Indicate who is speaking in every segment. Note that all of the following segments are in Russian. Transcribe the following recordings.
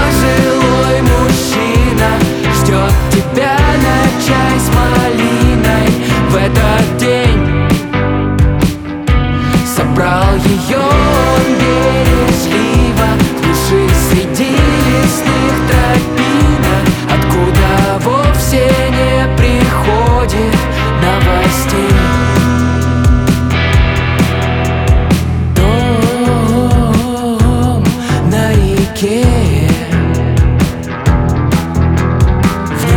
Speaker 1: пожилой мужчина ждет тебя на чай с малиной. В этот день собрал ее он бережливо в глуши среди лесных тропинок, откуда вовсе не приходит новостей. Дом на реке, в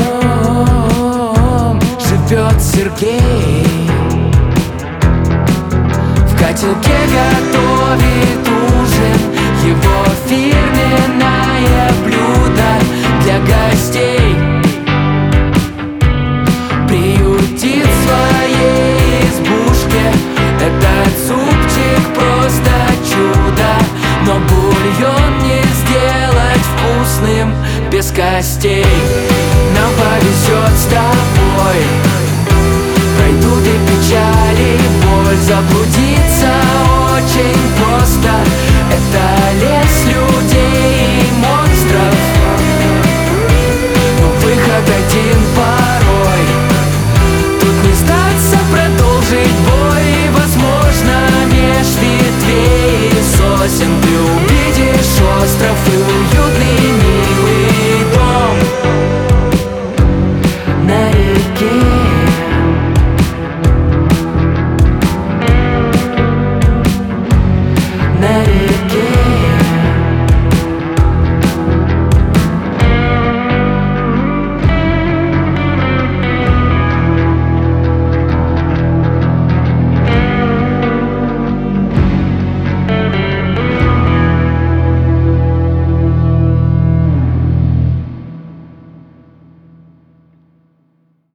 Speaker 1: нем живет Сергей. В котелке готовит ужин его фирменное блюдо для гостей. Приютит в своей избушке этот супчик просто чудо, но бульон не сделать вкусным без костей. Нам повезет с тобой, пройдут эпидемии,